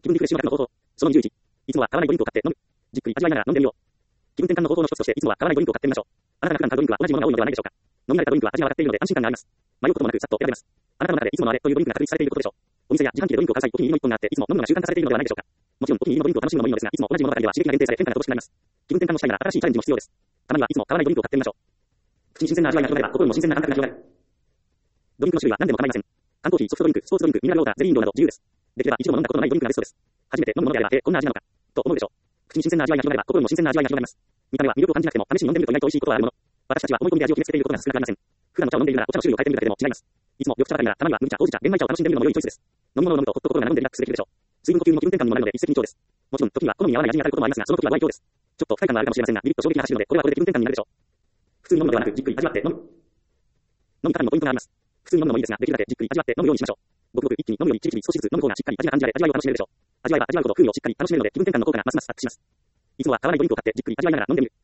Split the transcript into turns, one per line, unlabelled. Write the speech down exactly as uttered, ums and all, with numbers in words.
気分リフレッシュ型の方法。そのにじゅういち。いつもは買わないドリンクを買って飲む。じっくり味わいながら飲んでみよう。気分転換の方法の一つとして、いつもは買わないドリンクを買ってみましょう。あなたが普段買うドリンクは同じものが多いのではないでしょうか。飲み慣れたドリンクは味が分かっているので安心感があります。迷うこともなくさっと選べます。あなたの中でいつものあれというドリンクが確立されていることでしょう。お店や自販機でドリンクを買う際、お気に入りの一本があって、いつも飲むのが習慣化されているのではないでしょうか。もちろん、お気に入りのドリンクを楽しむのもいいのですが、いつも同じものばかりでは刺激が限定され変化が乏しくなります。気分転換をしたいなら新しいチャレンジも必要です。たまにはいつも買わないドリンクを買ってみましょう。口に新鮮な味わいが広がれば、心にも新鮮な感覚が広がる。ドリンクの種類は何でも構いません。缶コーヒー、ソフトドリンク、スポーツドリンク、ミネラルウォーター、ゼリー飲料など自由です。できれば一度も飲んだことのないドリンクがベストです。初めて飲むものであれば、え、こんな味なのかと思うでしょう。口に新鮮な味わいが広がれば、心にも新鮮な味わいが広がります。見た目は魅力を感じなくても、試しに飲んでみると意外と美味しいことはあるもの。私たちは思い込みで味を決めつけていることが少なくありません。普段の茶を飲んでいるなら、お茶の種類を変えてみるだけでも違います。いつも緑茶ばかりなら、たまには麦茶、ほうじ茶、玄米茶を楽しんでみるのも良いチョイスです。飲み物を飲むと、ほっと心が和んでリラックスできるでしょう。水分補給も気分転換にもなるので一石二鳥です。もちろん、時には好みに合わない味に当たることもありますが、その時はご愛嬌です。ちょっと不快感があるかもしれませんが、ビリッと衝撃が走るので、これはこれで気分転換になるでしょう。普通に飲むのではなく、じっくり味わって飲む。飲み方にもポイントがあります。普通に飲むのもいいですが、できるだけじっくり味わって飲むようにしましょう。ごくごく一気に飲むより、じりじり少しずつ飲む方がしっかり味が感じられ、味わいを楽しめるでしょう。味わえば味わうほど風味をしっかり楽しめるので、気分転換の効果がますます発揮します。いつもは買わないドリンクを買ってじっくり味わいながら飲んでみる。